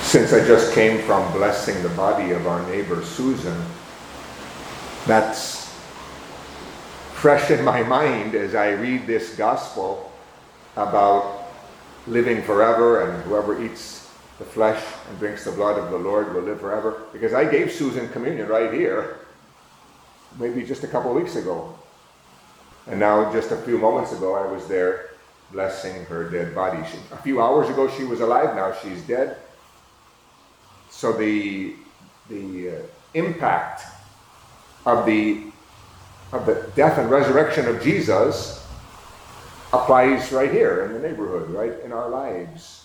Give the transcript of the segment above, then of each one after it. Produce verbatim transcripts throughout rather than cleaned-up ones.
Since I just came from blessing the body of our neighbor Susan, that's fresh in my mind as I read this gospel about living forever, and whoever eats the flesh and drinks the blood of the Lord will live forever. Because I gave Susan communion right here, maybe just a couple of weeks ago. And now just a few moments ago I was there blessing her dead body. She, a few hours ago she was alive, now she's dead. So the, the uh, impact of the, of the death and resurrection of Jesus applies right here in the neighborhood, right in our lives.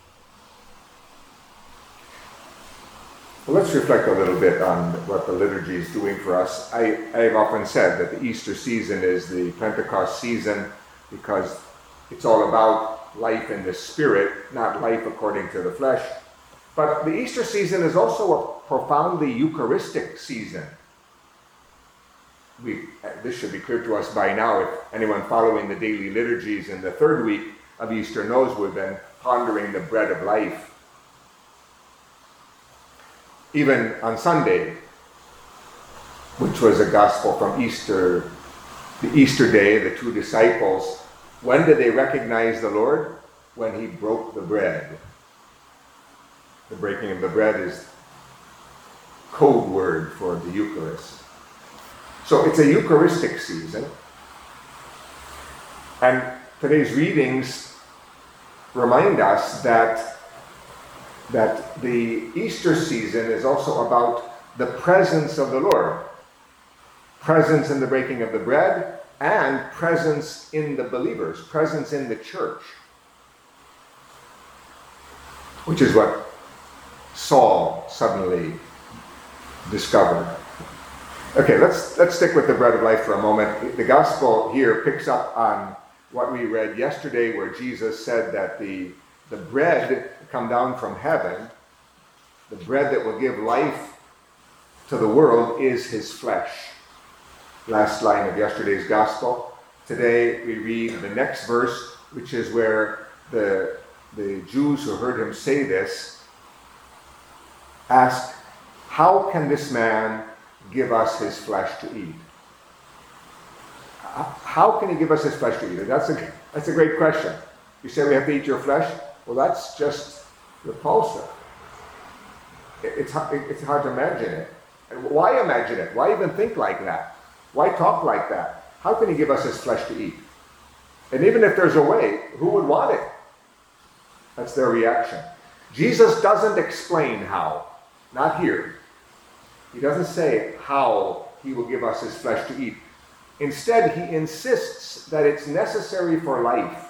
Well, let's reflect a little bit on what the liturgy is doing for us. I, I've often said that the Easter season is the Pentecost season because it's all about life in the Spirit, not life according to the flesh. But the Easter season is also a profoundly Eucharistic season. We, this should be clear to us by now. If anyone following the daily liturgies in the third week of Easter knows we've been pondering the bread of life. Even on Sunday, which was a gospel from Easter, the Easter day, the two disciples, when did they recognize the Lord? When he broke the bread. The breaking of the bread is code word for the Eucharist. So it's a Eucharistic season. And today's readings remind us that, that the Easter season is also about the presence of the Lord. Presence in the breaking of the bread and presence in the believers, presence in the church. Which is what Saul suddenly discovered. Okay, let's let's stick with the bread of life for a moment. The gospel here picks up on what we read yesterday, where Jesus said that the, the bread come down from heaven, the bread that will give life to the world, is his flesh. Last line of yesterday's gospel. Today we read the next verse, which is where the, the Jews who heard him say this asked, how can this man give us his flesh to eat? How can he give us his flesh to eat? That's a, that's a great question. You say we have to eat your flesh? Well, that's just repulsive. It's, it's hard to imagine it. Why imagine it? Why even think like that? Why talk like that? How can he give us his flesh to eat? And even if there's a way, who would want it? That's their reaction. Jesus doesn't explain how. Not here. He doesn't say how he will give us his flesh to eat. Instead, he insists that it's necessary for life.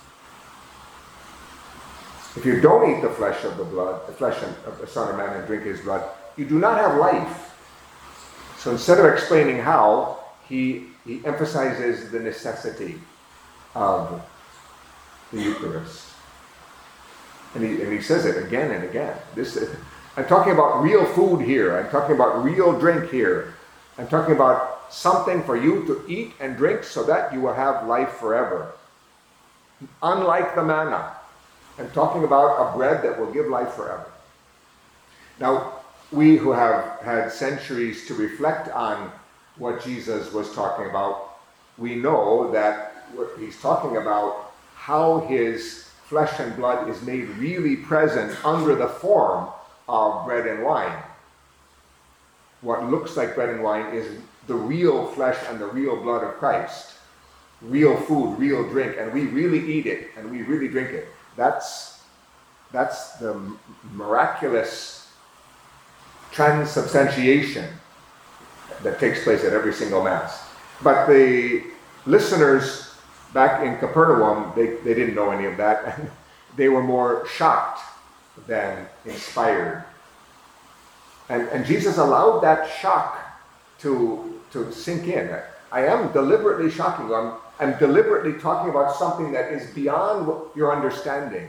If you don't eat the flesh of the blood, the flesh of the Son of Man, and drink his blood, you do not have life. So instead of explaining how, he, he emphasizes the necessity of the Eucharist. And he, and he says it again and again. This, I'm talking about real food here. I'm talking about real drink here. I'm talking about something for you to eat and drink so that you will have life forever. Unlike the manna. I'm talking about a bread that will give life forever. Now, we who have had centuries to reflect on what Jesus was talking about, we know that what he's talking about, how his flesh and blood is made really present under the form of bread and wine. What looks like bread and wine is the real flesh and the real blood of Christ. Real food, real drink, and we really eat it and we really drink it. That's, that's the miraculous transubstantiation that takes place at every single Mass. But the listeners back in Capernaum, they, they didn't know any of that. They were more shocked than inspired. And, and Jesus allowed that shock to, to sink in. I am deliberately shocking you. I'm, I'm deliberately talking about something that is beyond your understanding.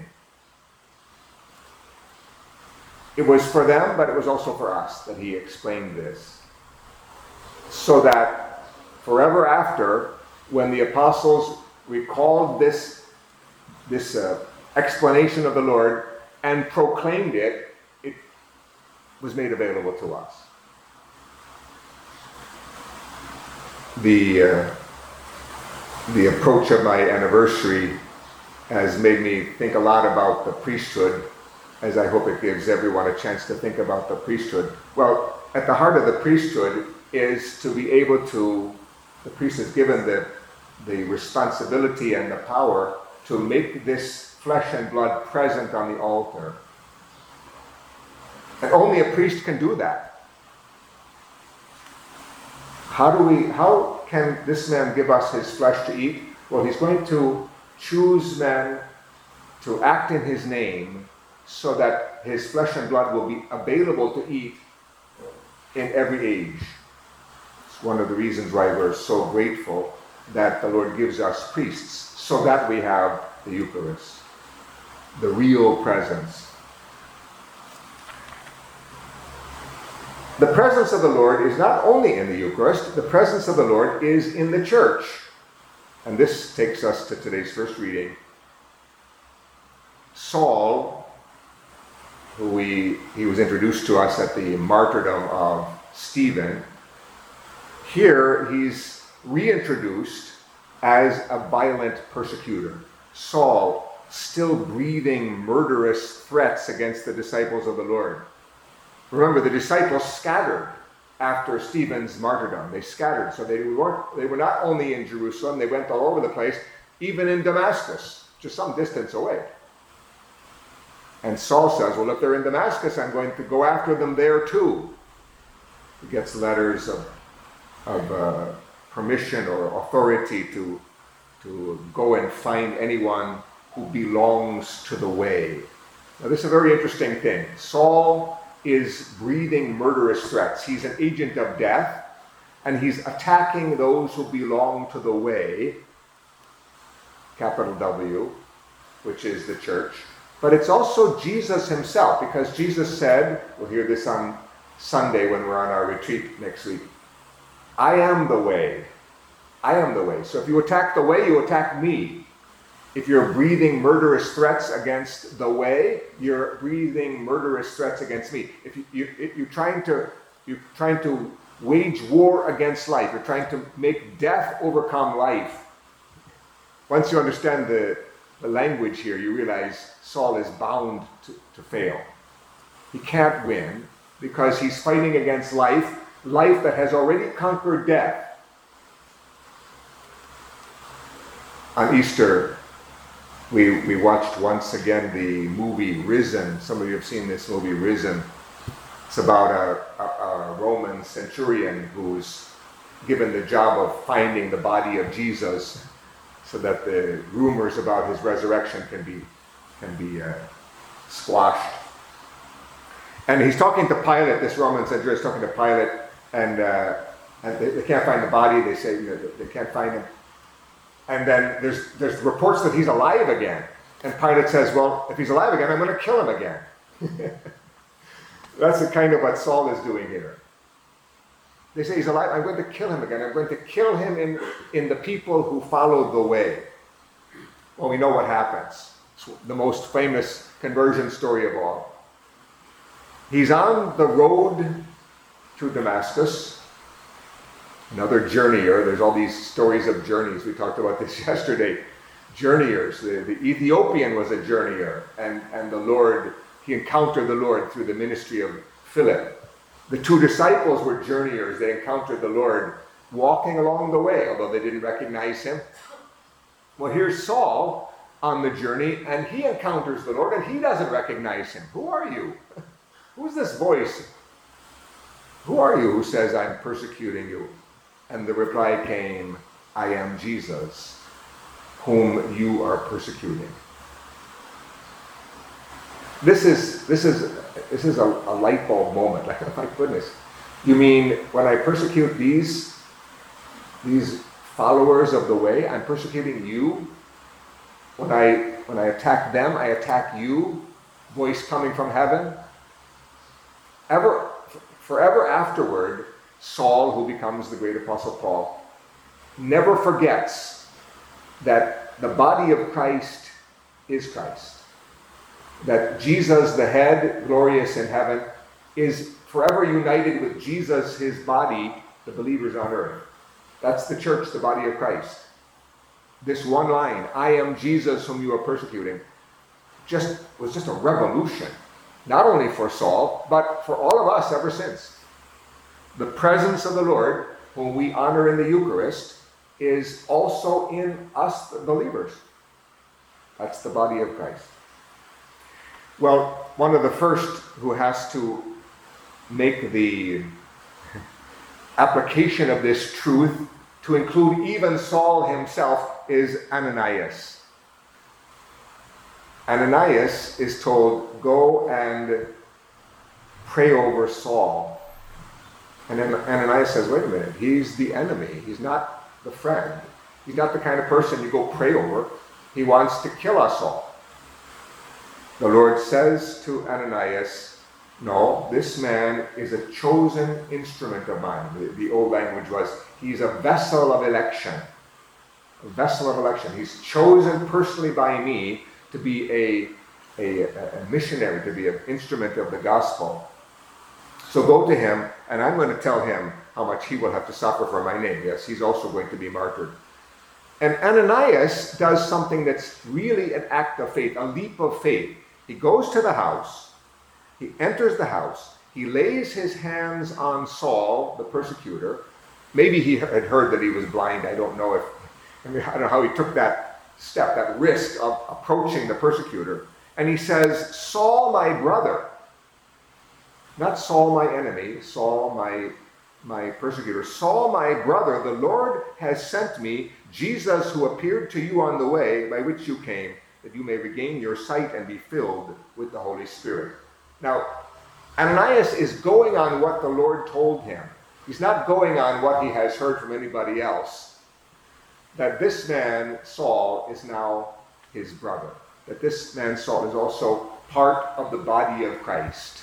It was for them, but it was also for us that he explained this. So that forever after, when the apostles recalled this, this uh, explanation of the Lord and proclaimed it, was made available to us. The, uh, the approach of my anniversary has made me think a lot about the priesthood, as I hope it gives everyone a chance to think about the priesthood. Well, at the heart of the priesthood is to be able to, the priest is given the, the responsibility and the power to make this flesh and blood present on the altar. And only a priest can do that. How do we, how can this man give us his flesh to eat? Well, he's going to choose men to act in his name so that his flesh and blood will be available to eat in every age. It's one of the reasons why we're so grateful that the Lord gives us priests, so that we have the Eucharist, the real presence. The presence of the Lord is not only in the Eucharist, the presence of the Lord is in the church. And this takes us to today's first reading. Saul, who we, he was introduced to us at the martyrdom of Stephen, here he's reintroduced as a violent persecutor. Saul, still breathing murderous threats against the disciples of the Lord. Remember, the disciples scattered after Stephen's martyrdom. They scattered, so they weren't, they were not only in Jerusalem, they went all over the place, even in Damascus, just some distance away. And Saul says, well, if they're in Damascus, I'm going to go after them there too. He gets letters of, of uh, permission or authority to, to go and find anyone who belongs to the way. Now, this is a very interesting thing. Saul is breathing murderous threats. He's an agent of death, and he's attacking those who belong to the way, capital W, which is the church. But it's also Jesus himself, because Jesus said, we'll hear this on Sunday when we're on our retreat next week, I am the way. I am the way. So if you attack the way, you attack me. If you're breathing murderous threats against the way, you're breathing murderous threats against me. If, you, you, if you're trying to, you're trying to wage war against life, you're trying to make death overcome life. Once you understand the, the language here, you realize Saul is bound to, to fail. He can't win because he's fighting against life, life that has already conquered death. On Easter, We, we watched once again the movie Risen. Some of you have seen this movie Risen. It's about a, a, a Roman centurion who's given the job of finding the body of Jesus so that the rumors about his resurrection can be, can be uh, squashed. And he's talking to Pilate, this Roman centurion is talking to Pilate, and, uh, and they, they can't find the body. They say, you know, they can't find him. And then there's there's reports that he's alive again. And Pilate says, well, if he's alive again, I'm going to kill him again. That's the kind of what Saul is doing here. They say he's alive, I'm going to kill him again. I'm going to kill him in, in the people who follow the way. Well, we know what happens. It's the most famous conversion story of all. He's on the road to Damascus. Another journeyer. There's all these stories of journeys. We talked about this yesterday. Journeyers. The, the Ethiopian was a journeyer, and, and the Lord, he encountered the Lord through the ministry of Philip. The two disciples were journeyers. They encountered the Lord walking along the way, although they didn't recognize him. Well, here's Saul on the journey, and he encounters the Lord, and he doesn't recognize him. Who are you? Who's this voice? Who are you who says, I'm persecuting you? And the reply came, I am Jesus, whom you are persecuting. This is this is this is a, a light bulb moment. Like, oh my goodness. You mean when I persecute these these followers of the way, I'm persecuting you? When I when I attack them, I attack you, voice coming from heaven? Ever forever afterward, Saul, who becomes the great apostle Paul, never forgets that the body of Christ is Christ. That Jesus, the head, glorious in heaven, is forever united with Jesus, his body, the believers on earth. That's the church, the body of Christ. This one line, I am Jesus whom you are persecuting, just was just a revolution, not only for Saul, but for all of us ever since. The presence of the Lord, whom we honor in the Eucharist, is also in us, the believers. That's the body of Christ. Well, one of the first who has to make the application of this truth to include even Saul himself is Ananias. Ananias is told, go and pray over Saul. And then Ananias says, wait a minute, he's the enemy. He's not the friend. He's not the kind of person you go pray over. He wants to kill us all. The Lord says to Ananias, no, this man is a chosen instrument of mine. The, the old language was, he's a vessel of election. A vessel of election. He's chosen personally by me to be a, a, a missionary, to be an instrument of the gospel. So go to him, and I'm going to tell him how much he will have to suffer for my name. Yes, he's also going to be martyred. And Ananias does something that's really an act of faith, a leap of faith. He goes to the house, he enters the house, he lays his hands on Saul, the persecutor. Maybe he had heard that he was blind. I don't know if, I mean, I don't know how he took that step, that risk of approaching the persecutor. And he says, Saul, my brother, not Saul, my enemy, Saul, my, my persecutor, Saul, my brother, the Lord has sent me, Jesus, who appeared to you on the way by which you came, that you may regain your sight and be filled with the Holy Spirit. Now, Ananias is going on what the Lord told him. He's not going on what he has heard from anybody else. That this man, Saul, is now his brother. That this man, Saul, is also part of the body of Christ.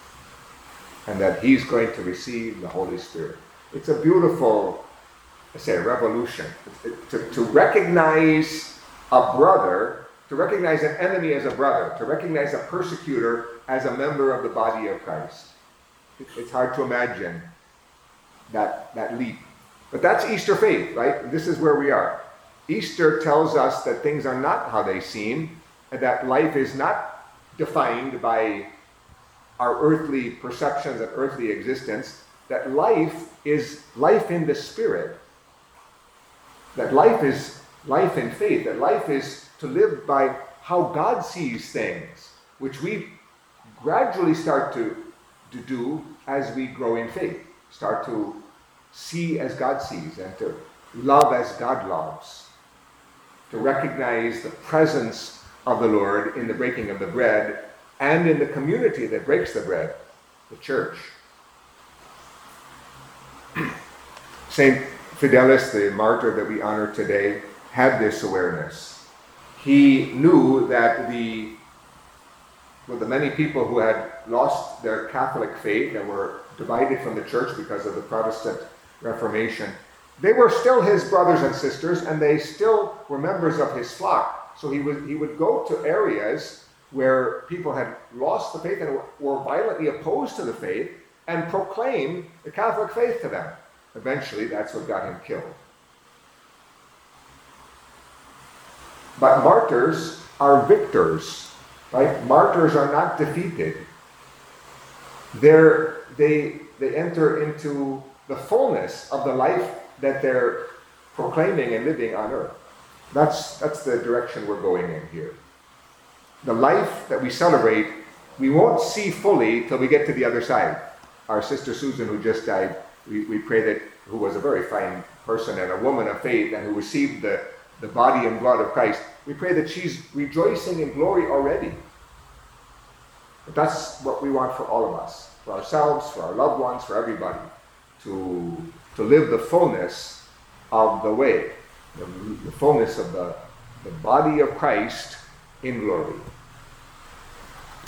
And that he's going to receive the Holy Spirit. It's a beautiful, I say, a revolution. To, to recognize a brother, to recognize an enemy as a brother, to recognize a persecutor as a member of the body of Christ. It, it's hard to imagine that, that leap. But that's Easter faith, right? This is where we are. Easter tells us that things are not how they seem, and that life is not defined by our earthly perceptions and earthly existence, that life is life in the Spirit. That life is life in faith, that life is to live by how God sees things, which we gradually start to, to do as we grow in faith, start to see as God sees and to love as God loves, to recognize the presence of the Lord in the breaking of the bread and in the community that breaks the bread, the church. Saint Fidelis, the martyr that we honor today, had this awareness. He knew that the, well, the many people who had lost their Catholic faith and were divided from the church because of the Protestant Reformation, they were still his brothers and sisters, and they still were members of his flock. So he would, he would go to areas where people had lost the faith and were violently opposed to the faith and proclaim the Catholic faith to them. Eventually, that's what got him killed. But martyrs are victors, right? Martyrs are not defeated. They're, they, they enter into the fullness of the life that they're proclaiming and living on earth. That's, that's the direction we're going in here. The life that we celebrate, we won't see fully till we get to the other side. Our sister Susan, who just died, we, we pray that, who was a very fine person and a woman of faith and who received the, the body and blood of Christ, we pray that she's rejoicing in glory already. But that's what we want for all of us, for ourselves, for our loved ones, for everybody, to, to live the fullness of the way, the, the fullness of the, the body of Christ in glory.